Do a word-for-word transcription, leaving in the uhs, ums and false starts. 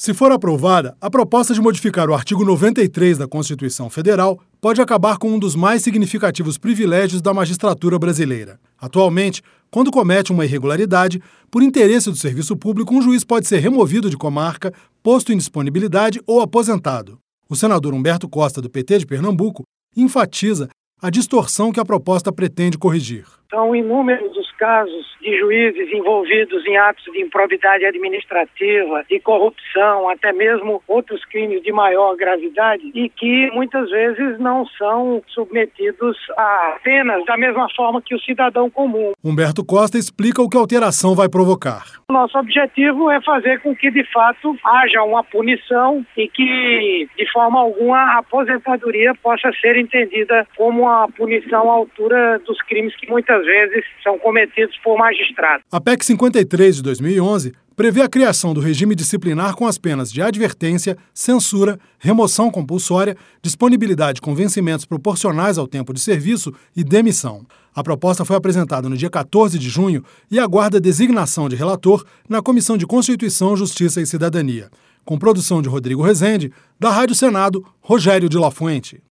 Se for aprovada, a proposta de modificar o artigo noventa e três da Constituição Federal pode acabar com um dos mais significativos privilégios da magistratura brasileira. Atualmente, quando comete uma irregularidade, por interesse do serviço público, um juiz pode ser removido de comarca, posto em disponibilidade ou aposentado. O senador Humberto Costa, do P T de Pernambuco, enfatiza a distorção que a proposta pretende corrigir. São inúmeros os casos de juízes envolvidos em atos de improbidade administrativa, de corrupção, até mesmo outros crimes de maior gravidade, e que muitas vezes não são submetidos a penas da mesma forma que o cidadão comum. Humberto Costa explica o que a alteração vai provocar. Nosso objetivo é fazer com que, de fato, haja uma punição e que, de forma alguma, a aposentadoria possa ser entendida como uma punição à altura dos crimes que muitas vezes são cometidos por magistrados. A P E C cinquenta e três de dois mil e onze prevê a criação do regime disciplinar com as penas de advertência, censura, remoção compulsória, disponibilidade com vencimentos proporcionais ao tempo de serviço e demissão. A proposta foi apresentada no dia quatorze de junho e aguarda designação de relator na Comissão de Constituição, Justiça e Cidadania. Com produção de Rodrigo Rezende, da Rádio Senado, Rogério de La Fuente.